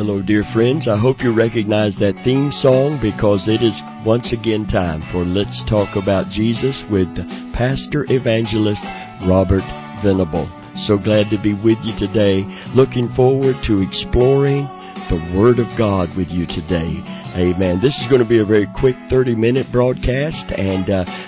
Hello, dear friends. I hope you recognize that theme song because it is once again time for Let's Talk About Jesus with Pastor Evangelist Robert Venable. So glad to be with you today. Looking forward to exploring the Word of God with you today. Amen. This is going to be a very quick 30-minute broadcast, and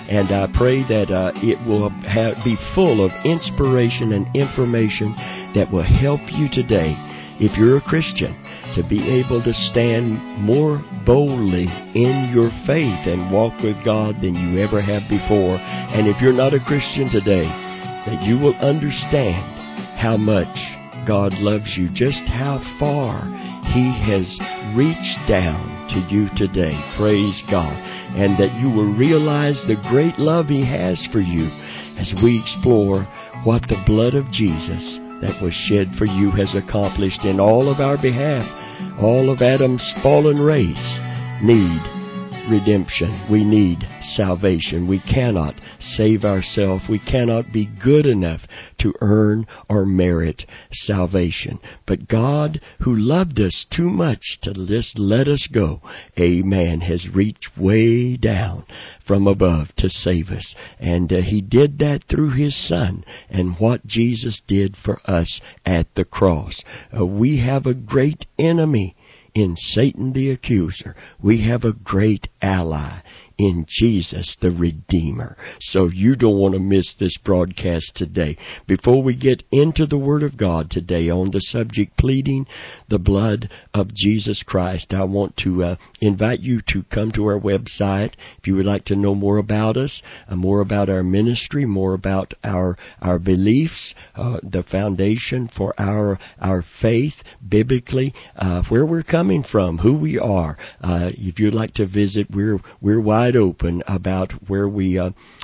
I pray that it will be full of inspiration and information that will help you today, if you're a Christian, to be able to stand more boldly in your faith and walk with God than you ever have before. And if you're not a Christian today, that you will understand how much God loves you, just how far He has reached down to you today. Praise God. And that you will realize the great love He has for you as we explore what the blood of Jesus that was shed for you has accomplished in all of our behalf. All of Adam's fallen race need redemption. We need salvation. We cannot save ourselves. We cannot be good enough to earn or merit salvation. But God, who loved us too much to just let us go, amen, has reached way down from above to save us. And He did that through His Son and what Jesus did for us at the cross. We have a great enemy in Satan the accuser. We have a great ally in Jesus the Redeemer. So you don't want to miss this broadcast today. Before we get into the Word of God today on the subject pleading the blood of Jesus Christ, I want to invite you to come to our website if you would like to know more about us, more about our ministry, more about our beliefs, the foundation for our faith biblically, where we're coming from, who we are. If you'd like to visit, we're wide open about where we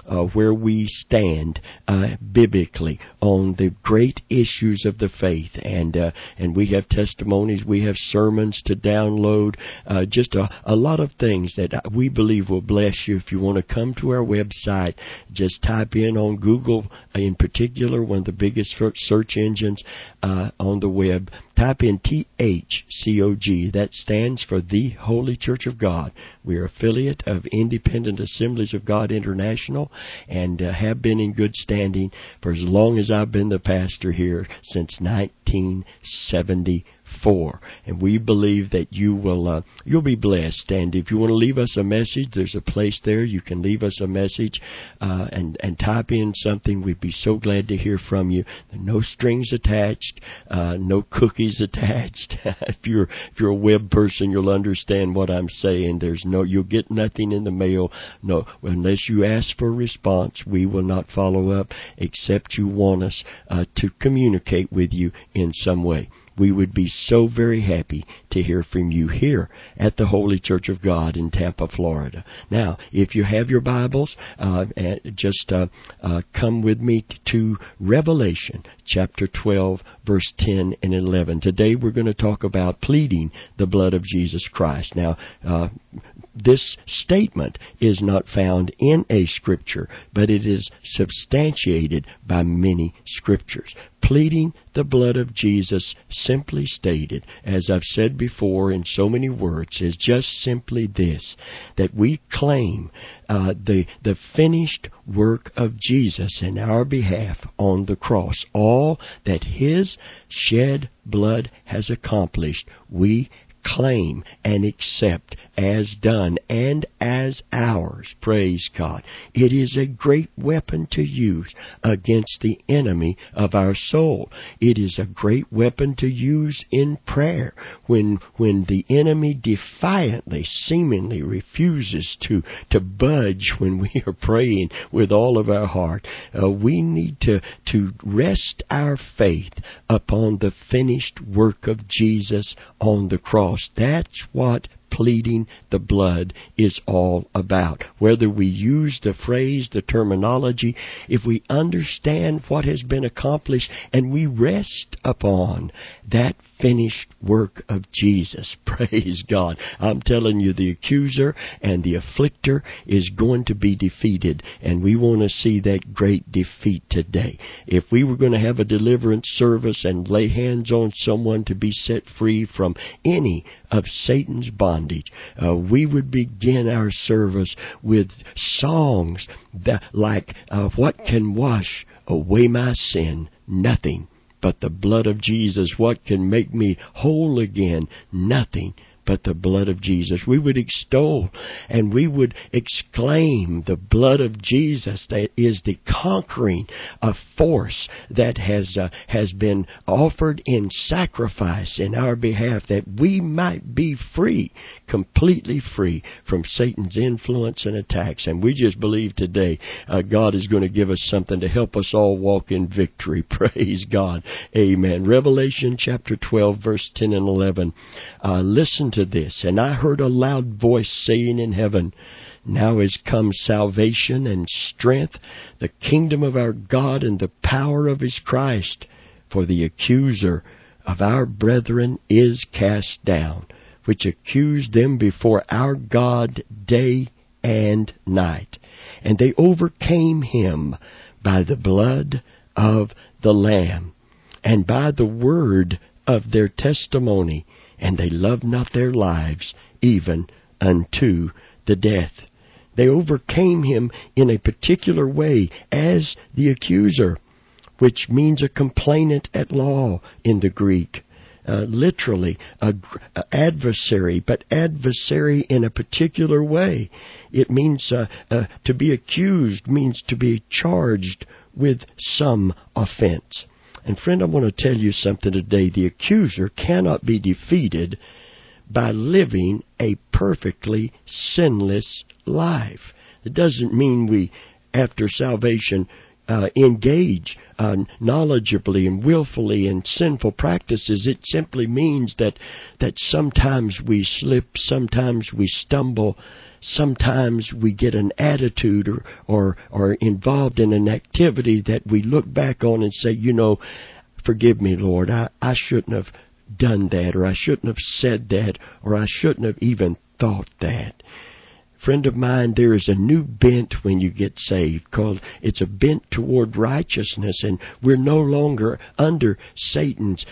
stand biblically on the great issues of the faith, and we have testimonies, we have sermons to download, just a lot of things that we believe will bless you. If you want to come to our website, just type in on Google, in particular, one of the biggest search engines on the web. Type in THCOG. That stands for The Holy Church of God. We are affiliate of Independent Assemblies of God International and have been in good standing for as long as I've been the pastor here, since 1974. And we believe that you'll be blessed. And if you want to leave us a message, there's a place there you can leave us a message and type in something. We'd be so glad to hear from you. No strings attached, no cookies attached. If you're a web person, you'll understand what I'm saying. You'll get nothing in the mail. No, unless you ask for a response, we will not follow up except you want us to communicate with you in some way. We would be so very happy to hear from you here at the Holy Church of God in Tampa, Florida. Now, if you have your Bibles, just come with me to Revelation chapter 12, verse 10 and 11. Today we're going to talk about pleading the blood of Jesus Christ. Now, this statement is not found in a Scripture, but it is substantiated by many Scriptures. Pleading the blood of Jesus, simply stated, as I've said before in so many words, is just simply this, that we claim the finished work of Jesus in our behalf on the cross. All that His shed blood has accomplished, we claim and accept as done and as ours. Praise God. It is a great weapon to use against the enemy of our soul. It is a great weapon to use in prayer when the enemy defiantly, seemingly refuses to budge when we are praying with all of our heart. We need to rest our faith upon the finished work of Jesus on the cross. That's what pleading the blood is all about. Whether we use the phrase, the terminology, if we understand what has been accomplished and we rest upon that finished work of Jesus, praise God. I'm telling you, the accuser and the afflicter is going to be defeated, and we want to see that great defeat today. If we were going to have a deliverance service and lay hands on someone to be set free from any of Satan's bondage, we would begin our service with songs like, what can wash away my sin? Nothing but the blood of Jesus. What can make me whole again? Nothing but the blood of Jesus. We would extol and we would exclaim the blood of Jesus that is the conquering force that has been offered in sacrifice in our behalf, that we might be free, completely free from Satan's influence and attacks. And we just believe today God is going to give us something to help us all walk in victory. Praise God. Amen. Revelation chapter 12, verse 10 and 11. Listen to this. And I heard a loud voice saying in heaven, now is come salvation and strength, the kingdom of our God and the power of His Christ. For the accuser of our brethren is cast down, which accused them before our God day and night. And they overcame him by the blood of the Lamb, and by the word of their testimony, and they loved not their lives even unto the death. They overcame him in a particular way as the accuser, which means a complainant at law in the Greek. Literally, adversary, but adversary in a particular way. It means to be accused means to be charged with some offense. And friend, I want to tell you something today. The accuser cannot be defeated by living a perfectly sinless life. It doesn't mean we, after salvation, engage knowledgeably and willfully in sinful practices. It simply means that sometimes we slip, sometimes we stumble, sometimes we get an attitude or involved in an activity that we look back on and say, forgive me, Lord, I shouldn't have done that, or I shouldn't have said that, or I shouldn't have even thought that. Friend of mine, there is a new bent when you get saved, called it's a bent toward righteousness, and we're no longer under Satan's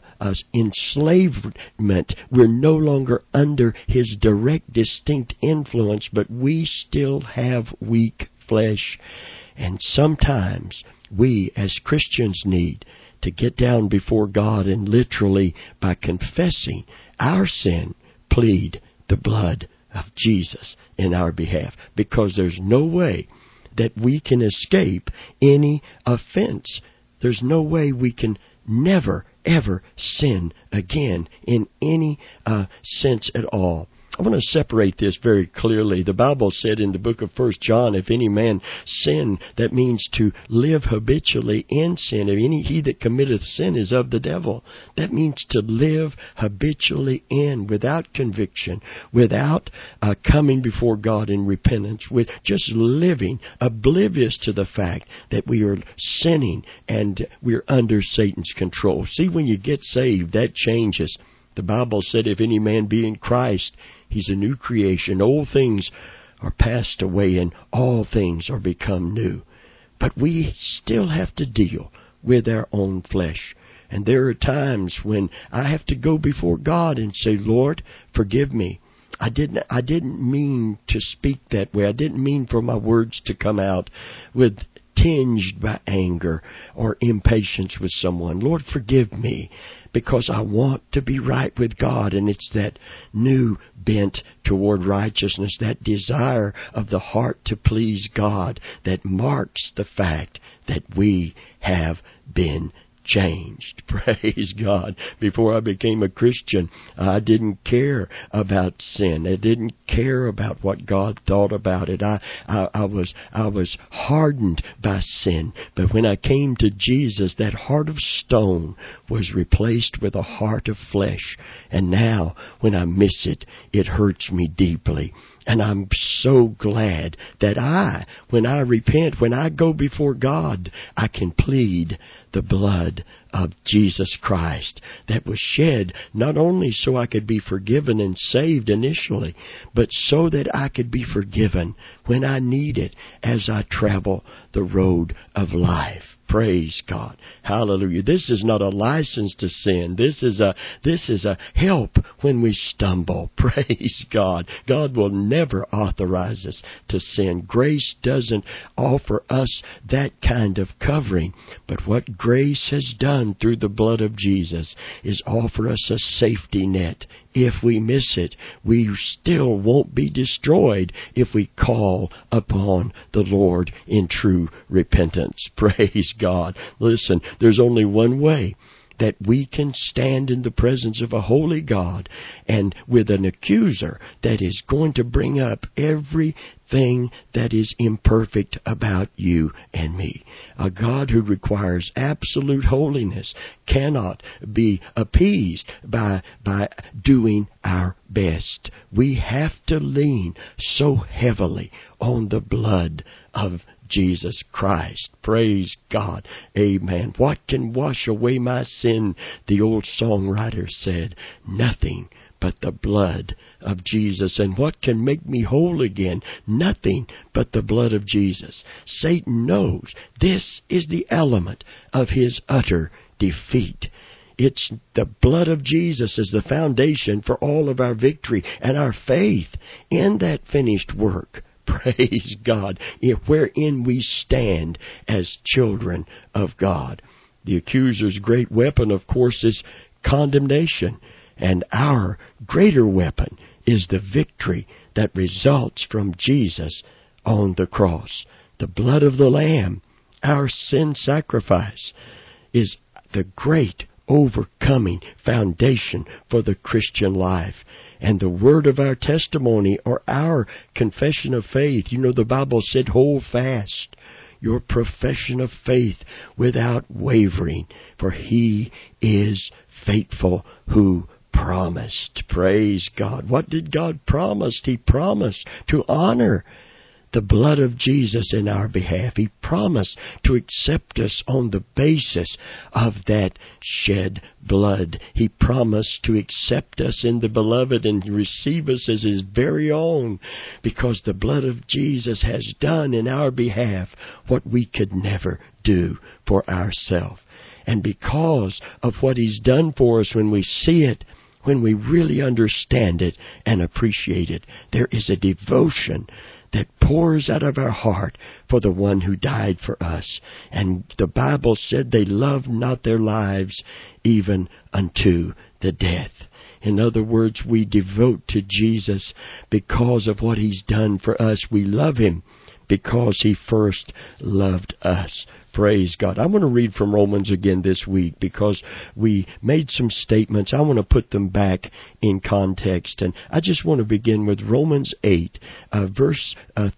enslavement. We're no longer under his direct, distinct influence, but we still have weak flesh. And sometimes we as Christians need to get down before God and literally, by confessing our sin, plead the blood of Jesus in our behalf, because there's no way that we can escape any offense. There's no way we can never, ever sin again in any sense at all. I want to separate this very clearly. The Bible said in the book of 1 John, if any man sin, that means to live habitually in sin. He that committeth sin is of the devil. That means to live habitually in, without conviction, without coming before God in repentance, with just living oblivious to the fact that we are sinning and we're under Satan's control. See, when you get saved, that changes. The Bible said, if any man be in Christ, he's a new creation. Old things are passed away and all things are become new. But we still have to deal with our own flesh. And there are times when I have to go before God and say, Lord, forgive me. I didn't mean to speak that way. I didn't mean for my words to come out with tinged by anger or impatience with someone. Lord, forgive me, because I want to be right with God. And it's that new bent toward righteousness, that desire of the heart to please God, that marks the fact that we have been changed. Praise God. Before I became a Christian, I didn't care about sin. I didn't care about what God thought about it. I was hardened by sin. But when I came to Jesus, that heart of stone was replaced with a heart of flesh. And now, when I miss it, it hurts me deeply. And I'm so glad that when I repent, when I go before God, I can plead the blood of Jesus Christ that was shed not only so I could be forgiven and saved initially, but so that I could be forgiven when I need it as I travel the road of life. Praise God. Hallelujah. This is not a license to sin. This is a help when we stumble. Praise God. God will never authorize us to sin. Grace doesn't offer us that kind of covering. But what grace has done through the blood of Jesus is offer us a safety net. If we miss it, we still won't be destroyed if we call upon the Lord in true repentance. Praise God. Listen, there's only one way that we can stand in the presence of a holy God and with an accuser that is going to bring up everything that is imperfect about you and me. A God who requires absolute holiness cannot be appeased by doing our best. We have to lean so heavily on the blood of Jesus Christ. Praise God. Amen. What can wash away my sin? The old songwriter said, nothing but the blood of Jesus. And what can make me whole again? Nothing but the blood of Jesus. Satan knows this is the element of his utter defeat. It's the blood of Jesus is the foundation for all of our victory and our faith in that finished work. Praise God, wherein we stand as children of God. The accuser's great weapon, of course, is condemnation. And our greater weapon is the victory that results from Jesus on the cross. The blood of the Lamb, our sin sacrifice, is the great overcoming foundation for the Christian life. And the word of our testimony, or our confession of faith. You know, the Bible said, hold fast your profession of faith without wavering, for He is faithful who promised. Praise God. What did God promise? He promised to honor the blood of Jesus in our behalf. He promised to accept us on the basis of that shed blood. He promised to accept us in the beloved and receive us as His very own, because the blood of Jesus has done in our behalf what we could never do for ourselves. And because of what He's done for us, when we see it, when we really understand it and appreciate it, there is a devotion that pours out of our heart for the one who died for us. And the Bible said they loved not their lives even unto the death. In other words, we devote to Jesus because of what He's done for us. We love Him because He first loved us. Praise God. I want to read from Romans again this week because we made some statements. I want to put them back in context. And I just want to begin with Romans 8, verse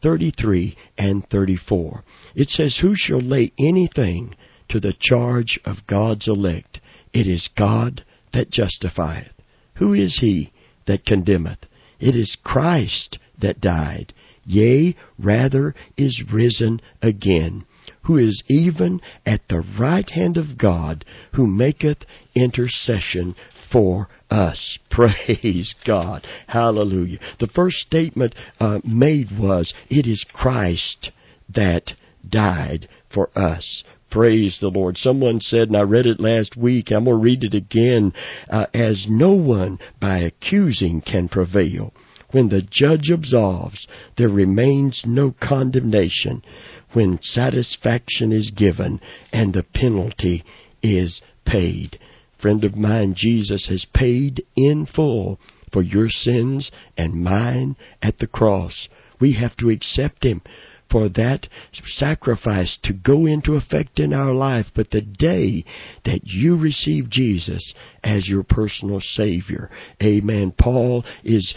33 and 34. It says, who shall lay anything to the charge of God's elect? It is God that justifieth. Who is he that condemneth? It is Christ that died, yea, rather is risen again, who is even at the right hand of God, who maketh intercession for us. Praise God. Hallelujah. The first statement made was, it is Christ that died for us. Praise the Lord. Someone said, and I read it last week, I'm going to read it again, as no one by accusing can prevail. When the judge absolves, there remains no condemnation. When satisfaction is given and the penalty is paid. Friend of mine, Jesus has paid in full for your sins and mine at the cross. We have to accept Him for that sacrifice to go into effect in our life. But the day that you receive Jesus as your personal Savior, amen, Paul is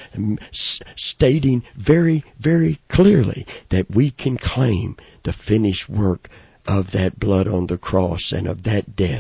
stating very, very clearly that we can claim the finished work of that blood on the cross and of that death.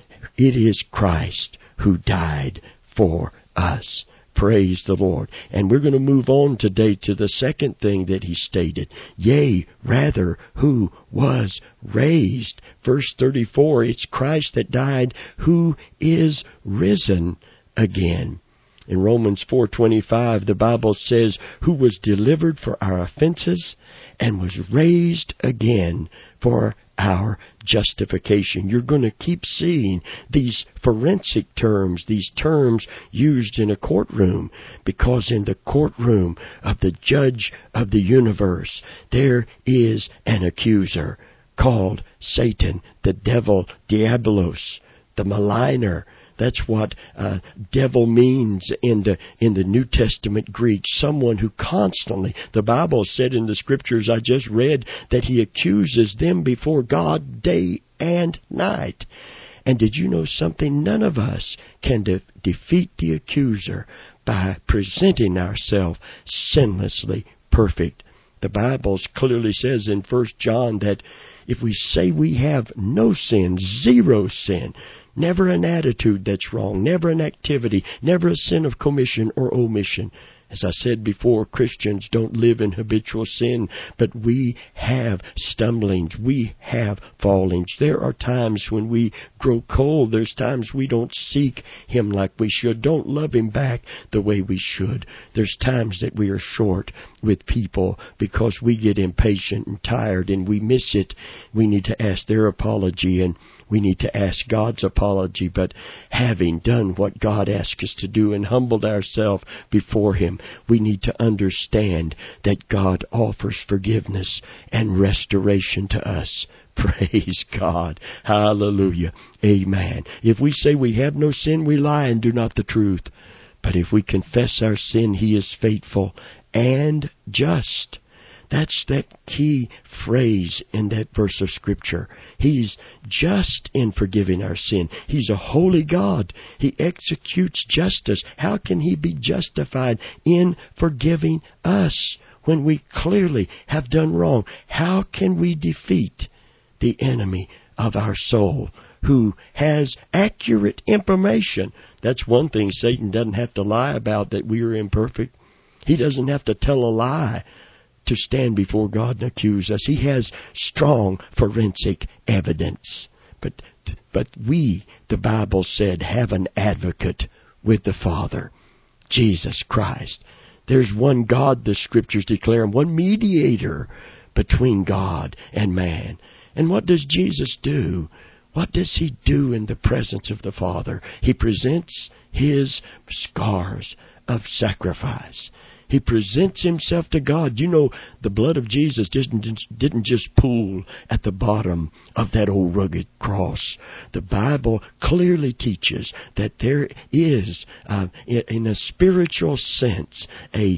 It is Christ who died for us. Praise the Lord. And we're going to move on today to the second thing that he stated. Yea, rather, who was raised. Verse 34, it's Christ that died, who is risen again. In Romans 4:25, the Bible says, who was delivered for our offenses and was raised again for our justification. You're going to keep seeing these forensic terms, these terms used in a courtroom, because in the courtroom of the judge of the universe, there is an accuser called Satan, the devil, Diabolos, the maligner. That's what devil means in the New Testament Greek. Someone who constantly, the Bible said in the scriptures I just read, that he accuses them before God day and night. And did you know something? None of us can defeat the accuser by presenting ourselves sinlessly perfect. The Bible clearly says in 1 John that if we say we have no sin, zero sin, never an attitude that's wrong, never an activity, never a sin of commission or omission. As I said before, Christians don't live in habitual sin, but we have stumblings, we have fallings. There are times when we grow cold. There's times we don't seek Him like we should, don't love Him back the way we should. There's times that we are short with people because we get impatient and tired and we miss it. We need to ask their apology and we need to ask God's apology. But having done what God asked us to do and humbled ourselves before Him, we need to understand that God offers forgiveness and restoration to us. Praise God. Hallelujah. Amen. If we say we have no sin, we lie and do not the truth. But if we confess our sin, He is faithful and just. That's that key phrase in that verse of Scripture. He's just in forgiving our sin. He's a holy God. He executes justice. How can He be justified in forgiving us when we clearly have done wrong? How can we defeat the enemy of our soul who has accurate information? That's one thing Satan doesn't have to lie about, that we are imperfect. He doesn't have to tell a lie to stand before God and accuse us. He has strong forensic evidence. But we, the Bible said, have an advocate with the Father, Jesus Christ. There's one God, the Scriptures declare, and one mediator between God and man. And what does Jesus do? What does He do in the presence of the Father? He presents His scars of sacrifice. He presents Himself to God. You know, the blood of Jesus didn't just pool at the bottom of that old rugged cross. The Bible clearly teaches that there is, in a spiritual sense, a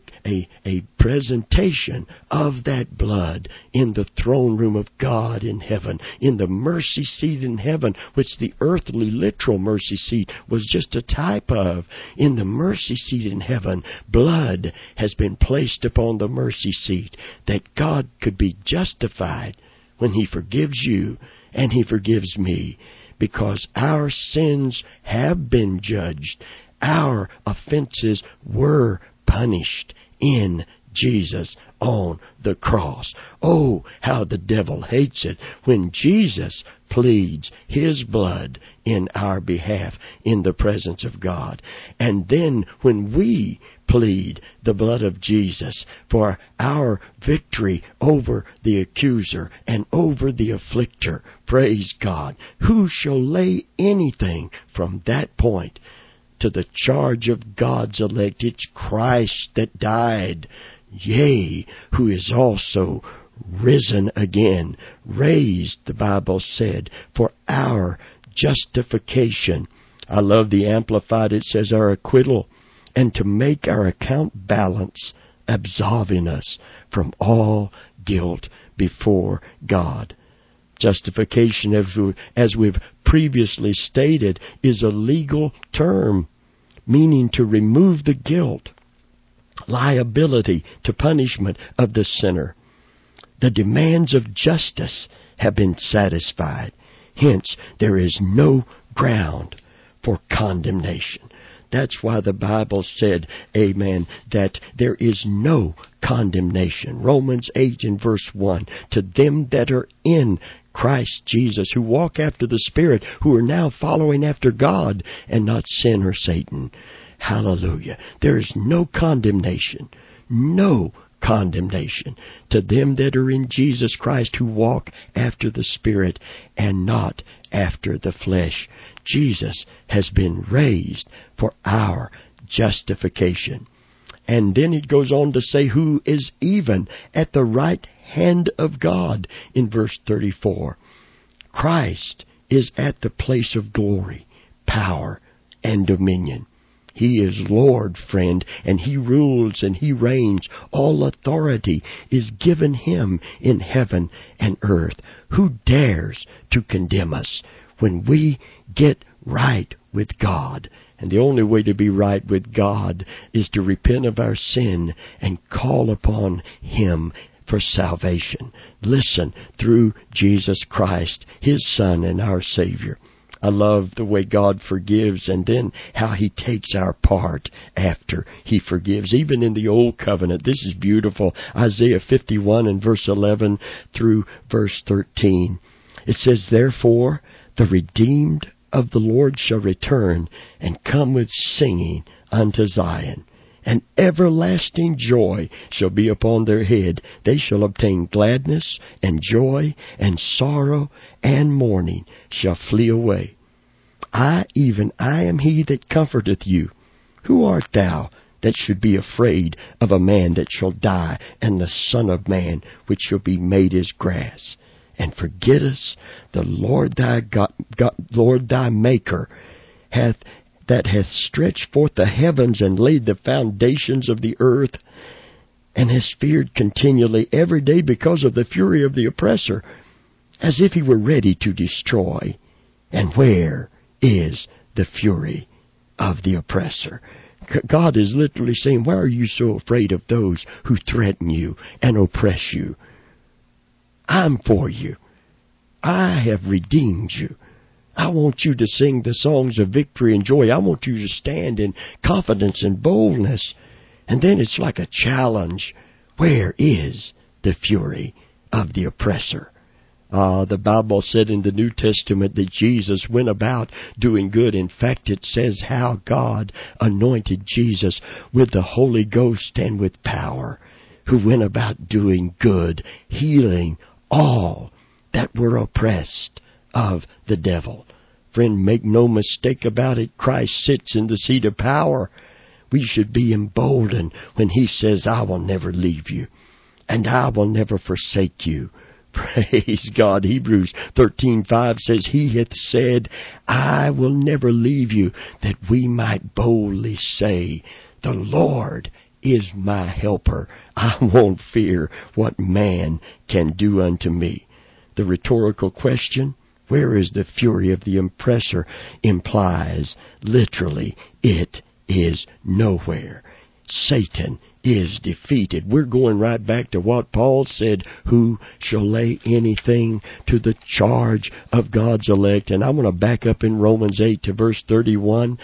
presentation of that blood in the throne room of God in heaven, in the mercy seat in heaven, which the earthly, literal mercy seat was just a type of. In the mercy seat in heaven, blood has been placed upon the mercy seat, that God could be justified when He forgives you and He forgives me, because our sins have been judged. Our offenses were punished in Jesus on the cross. Oh, how the devil hates it when Jesus pleads His blood in our behalf in the presence of God. And then when we plead the blood of Jesus for our victory over the accuser and over the afflicter, praise God, who shall lay anything from that point to the charge of God's elect? It's Christ that died, yea, who is also risen again, raised, the Bible said, for our justification. I love the Amplified. It says our acquittal, and to make our account balance absolving us from all guilt before God. Justification, as we've previously stated, is a legal term, meaning to remove the guilt, liability to punishment of the sinner. The demands of justice have been satisfied. Hence, there is no ground for condemnation. That's why the Bible said, amen, that there is no condemnation. Romans 8 and verse 1, to them that are in Christ Jesus, who walk after the Spirit, who are now following after God and not sin or Satan. Hallelujah. There is no condemnation. No condemnation to them that are in Jesus Christ, who walk after the Spirit and not after the flesh. Jesus has been raised for our justification. And then it goes on to say, who is even at the right hand of God in verse 34. Christ is at the place of glory, power, and dominion. He is Lord, friend, and He rules and He reigns. All authority is given Him in heaven and earth. Who dares to condemn us when we get right with God? And the only way to be right with God is to repent of our sin and call upon Him for salvation. Listen, through Jesus Christ, His Son and our Savior. I love the way God forgives and then how He takes our part after He forgives. Even in the Old Covenant, this is beautiful. Isaiah 51 and verse 11 through verse 13. It says, therefore, the redeemed of the Lord shall return and come with singing unto Zion. And everlasting joy shall be upon their head. They shall obtain gladness and joy, and sorrow and mourning shall flee away. I am He that comforteth you. Who art thou that should be afraid of a man that shall die, and the Son of Man which shall be made as grass? And forgettest the Lord thy God, Lord thy Maker, that hath stretched forth the heavens and laid the foundations of the earth, and has feared continually every day because of the fury of the oppressor, as if he were ready to destroy. And where is the fury of the oppressor? God is literally saying, why are you so afraid of those who threaten you and oppress you? I'm for you. I have redeemed you. I want you to sing the songs of victory and joy. I want you to stand in confidence and boldness. And then it's like a challenge. Where is the fury of the oppressor? The Bible said in the New Testament that Jesus went about doing good. In fact, it says how God anointed Jesus with the Holy Ghost and with power, who went about doing good, healing all that were oppressed of the devil. Friend, make no mistake about it. Christ sits in the seat of power. We should be emboldened when He says, I will never leave you, and I will never forsake you. Praise God. Hebrews 13:5 says, He hath said, I will never leave you, that we might boldly say, the Lord is my helper. I won't fear what man can do unto me. The rhetorical question, where is the fury of the oppressor, implies literally it is nowhere. Satan is defeated. We're going right back to what Paul said, who shall lay anything to the charge of God's elect? And I'm going to back up in Romans 8 to verse 31.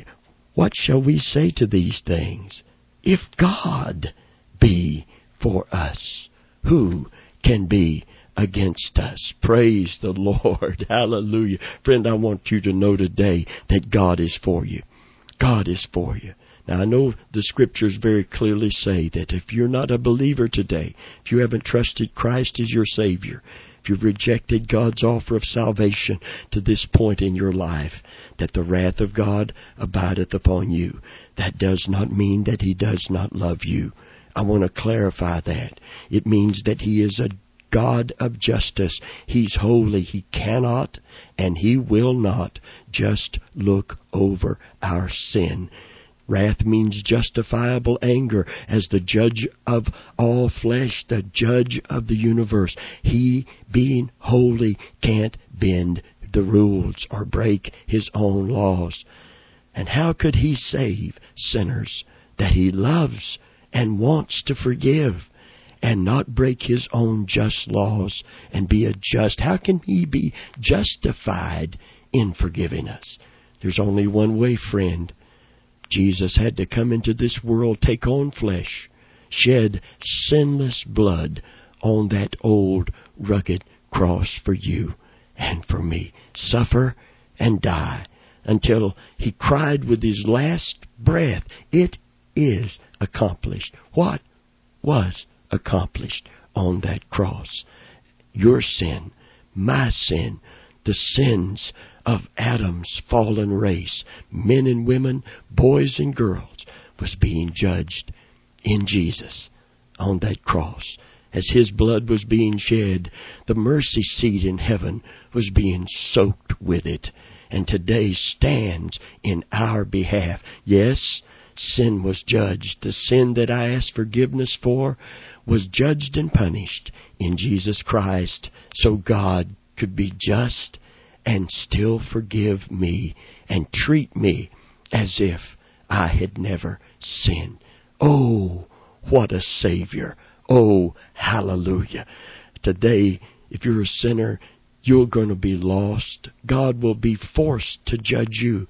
What shall we say to these things? If God be for us, who can be against us? Praise the Lord. Hallelujah. Friend, I want you to know today that God is for you. God is for you. Now, I know the Scriptures very clearly say that if you're not a believer today, if you haven't trusted Christ as your Savior, if you've rejected God's offer of salvation to this point in your life, that the wrath of God abideth upon you. That does not mean that He does not love you. I want to clarify that. It means that He is a God of justice. He's holy. He cannot and He will not just look over our sin. Wrath means justifiable anger as the judge of all flesh, the judge of the universe. He, being holy, can't bend the rules or break His own laws. And how could He save sinners that He loves and wants to forgive and not break His own just laws and be a just? How can He be justified in forgiving us? There's only one way, friend. Jesus had to come into this world, take on flesh, shed sinless blood on that old rugged cross for you and for me, suffer and die until He cried with His last breath, "It is accomplished." What was accomplished on that cross? Your sin, my sin, the sins of Adam's fallen race, men and women, boys and girls, was being judged in Jesus on that cross. As His blood was being shed, the mercy seat in heaven was being soaked with it, and today stands in our behalf. Yes, sin was judged. The sin that I asked forgiveness for was judged and punished in Jesus Christ, so God could be just and still forgive me and treat me as if I had never sinned. Oh, what a Savior. Oh, hallelujah. Today, if you're a sinner, you're going to be lost. God will be forced to judge you.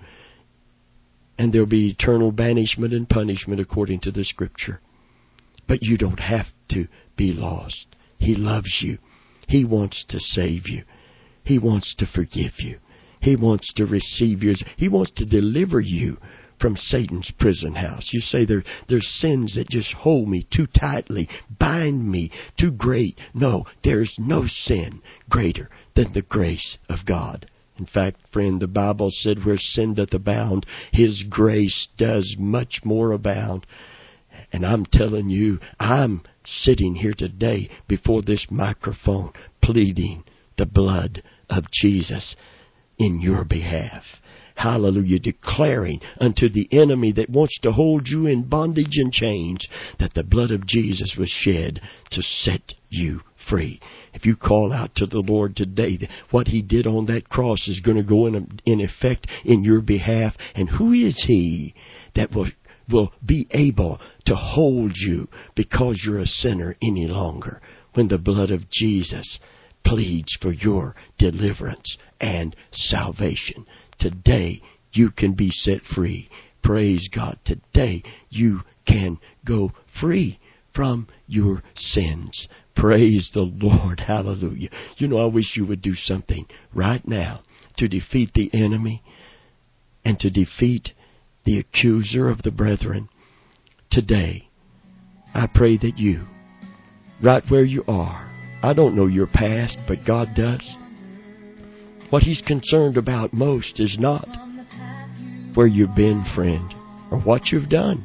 And there'll be eternal banishment and punishment according to the Scripture. But you don't have to be lost. He loves you. He wants to save you. He wants to forgive you. He wants to receive you. He wants to deliver you from Satan's prison house. You say there's sins that just hold me too tightly, bind me too great. No, there's no sin greater than the grace of God. In fact, friend, the Bible said where sin doth abound, His grace does much more abound. And I'm telling you, I'm sitting here today before this microphone pleading the blood of Jesus in your behalf. Hallelujah. Declaring unto the enemy that wants to hold you in bondage and chains that the blood of Jesus was shed to set you free. If you call out to the Lord today, what He did on that cross is going to go in effect in your behalf. And who is He that will be able to hold you because you're a sinner any longer when the blood of Jesus pleads for your deliverance and salvation? Today you can be set free. Praise God. Today you can go free from your sins. Praise the Lord. Hallelujah. You know, I wish you would do something right now to defeat the enemy and to defeat the accuser of the brethren. Today, I pray that you, right where you are, I don't know your past, but God does. What He's concerned about most is not where you've been, friend, or what you've done.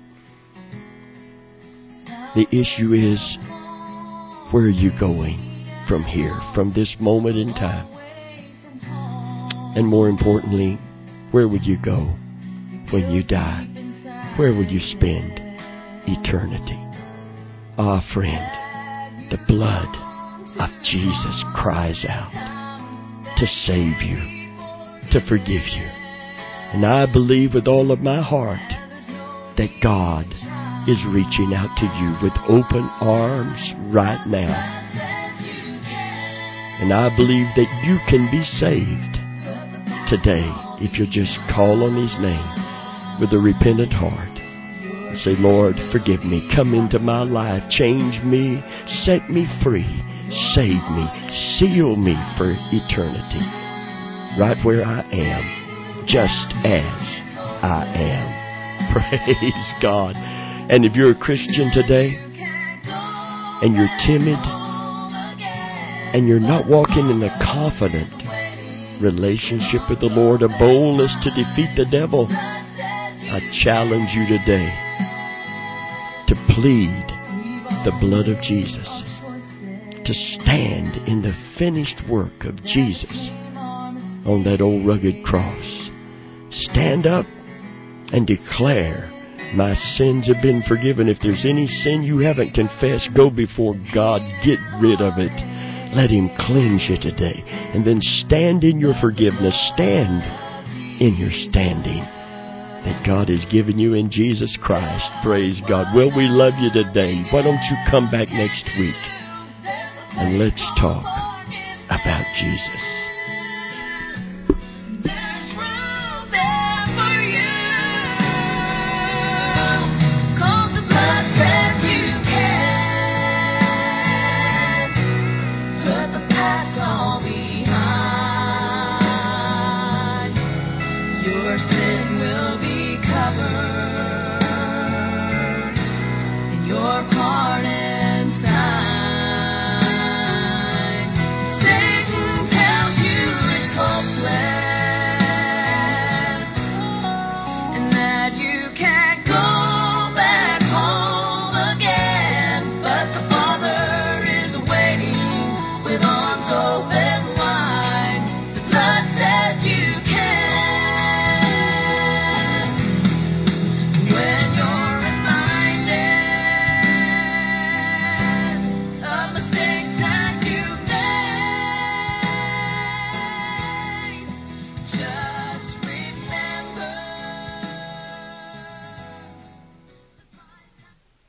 The issue is, where are you going from here, from this moment in time? And more importantly, where would you go when you die? Where would you spend eternity? Ah, friend, the blood of Jesus cries out to save you, to forgive you. And I believe with all of my heart that God is reaching out to you with open arms right now. And I believe that you can be saved today if you just call on His name with a repentant heart. And say, Lord, forgive me. Come into my life. Change me. Set me free. Save me. Seal me for eternity. Right where I am. Just as I am. Praise God. And if you're a Christian today and you're timid and you're not walking in a confident relationship with the Lord, a boldness to defeat the devil, I challenge you today to plead the blood of Jesus, to stand in the finished work of Jesus on that old rugged cross. Stand up and declare My sins have been forgiven. If there's any sin you haven't confessed, go before God. Get rid of it. Let Him cleanse you today. And then stand in your forgiveness. Stand in your standing that God has given you in Jesus Christ. Praise God. Well, we love you today. Why don't you come back next week and let's talk about Jesus.